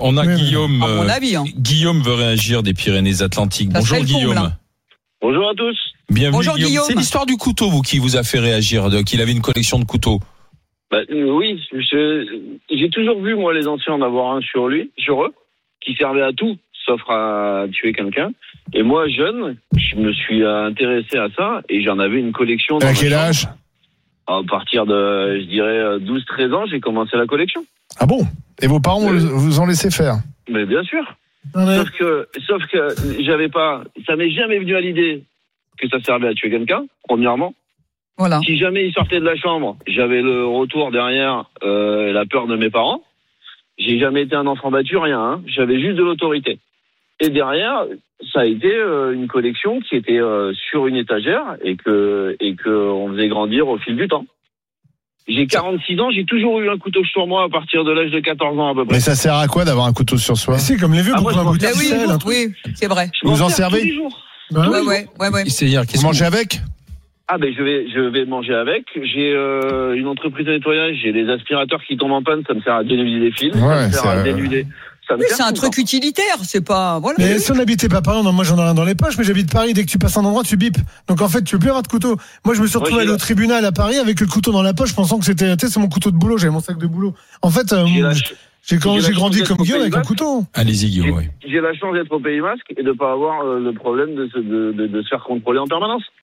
On a Oui, Guillaume. À mon avis, hein. Guillaume veut réagir des Pyrénées-Atlantiques. Ça Bonjour serait le comble, Guillaume. hein. Bonjour à tous. Bienvenue Bonjour, Guillaume. C'est l'histoire du couteau, vous, qui vous a fait réagir, qu'il avait une collection de couteaux. Oui, j'ai toujours vu, moi, les anciens en avoir un sur eux, qui servait à tout, sauf à tuer quelqu'un. Et moi, jeune, je me suis intéressé à ça, et j'en avais une collection. À quel âge ? À partir de, je dirais, 12-13 ans, j'ai commencé la collection. Ah bon ? Et vos parents vous ont laissé faire ? Mais bien sûr. Ouais. Sauf que ça m'est jamais venu à l'idée que ça servait à tuer quelqu'un, premièrement. Voilà. Si jamais il sortait de la chambre, j'avais le retour derrière, la peur de mes parents. J'ai jamais été un enfant battu, rien, hein. J'avais juste de l'autorité. Et derrière, ça a été une collection qui était sur une étagère et que on faisait grandir au fil du temps. J'ai 46 ans, j'ai toujours eu un couteau sur moi à partir de l'âge de 14 ans à peu près. Mais ça sert à quoi d'avoir un couteau sur soi ? C'est comme les vieux pour moi, prendre un bout de Ah oui, ficelle, un truc. oui, c'est vrai. Je m'en Vous en sers servez tous les jours. Bah oui. Ouais. C'est-à-dire, Vous mangez avec ? Ah ben je vais manger avec. J'ai une entreprise de nettoyage, j'ai des aspirateurs qui tombent en panne, ça me sert à dénuder des fils, ça Ouais, me sert à c'est- dénuder. Ça me Oui, sert c'est un tout le truc temps. utilitaire, c'est pas. Voilà. Mais si on n'habitait pas Paris, moi j'en ai rien dans les poches, mais j'habite Paris, dès que tu passes un endroit, tu bipes. Donc en fait, tu peux plus avoir de couteau. Moi je me suis retrouvé Ouais, aller au tribunal à Paris avec le couteau dans la poche, pensant que c'était, tu sais, c'est mon couteau de boulot, j'avais mon sac de boulot. En fait, J'ai la j'ai chance grandi d'être comme au Guillaume avec Pays un Basque. couteau. Allez-y, Guillaume, oui. J'ai la chance d'être au Pays Basque et de pas avoir le problème de se faire contrôler en permanence.